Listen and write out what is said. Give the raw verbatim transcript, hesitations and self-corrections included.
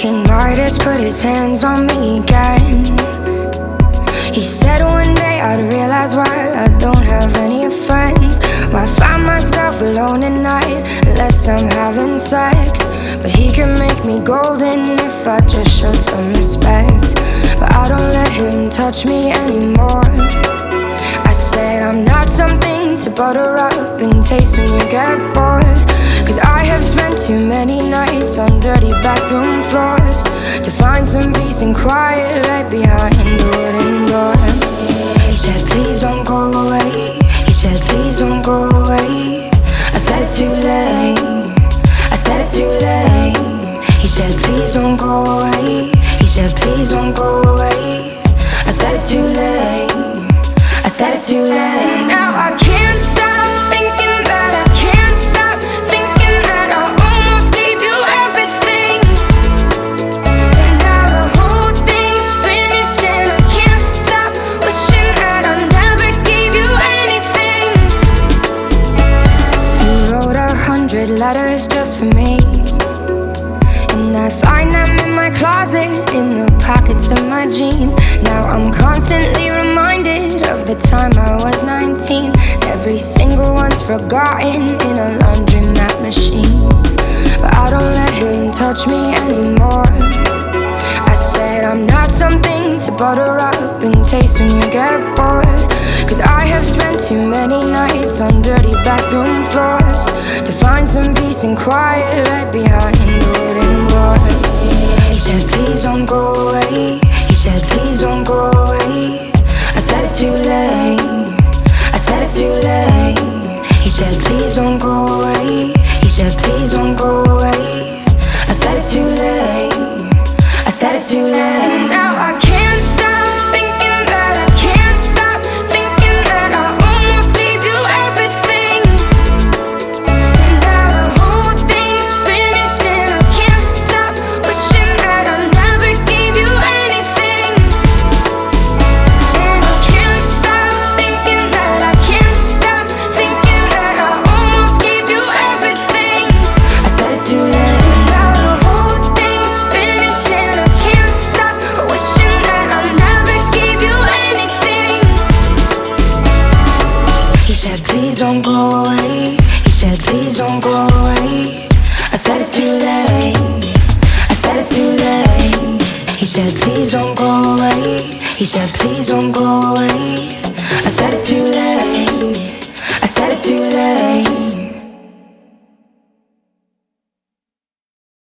King Midas put his hands on me again. He said one day I'd realize why I don't have any friends, why I find myself alone at night unless I'm having sex. But he can make me golden if I just show some respect. But I don't let him touch me anymore. I said I'm not something to butter up and taste when you get bored, cause I have spent too many nights on dirty bathroom floors to find some peace and quiet right behind the wooden door. He said please don't go away, he said please don't go away. I said it's too late, I said it's too late. He said please don't go away, he said please don't go away. I said it's too late, I said it's too late. Now I can't stop thinking that I can't stop thinking that I almost gave you everything, and now the whole thing's finished and I can't stop wishing that I never gave you anything. You wrote a hundred letters just for me, and I find them in my closet, in the pockets of my jeans. Now I'm constantly reminded of the time I was nineteen. Every single one's forgotten in a laundromat machine. But I don't let him touch me anymore. I said I'm not something to butter up and taste when you get bored, cause I have spent too many nights on dirty bathroom floors to find some peace and quiet right behind the wooden door. He said please don't go away, he said please don't go away. I said it's too late, I said it's too late. He said please don't go away, he said please don't go away. I said it's too late, I said it's too late. Now I can't stop thinking that I can't stop thinking that I almost gave you everything, and now the whole thing's finished and I can't stop wishing that I never gave you anything. And I can't stop thinking that I can't stop thinking that I almost gave you everything. I said it's too late. He said please don't go away, he said please don't go away. I said it's too late, I said it's too late. He said please don't go away, he said please don't go away.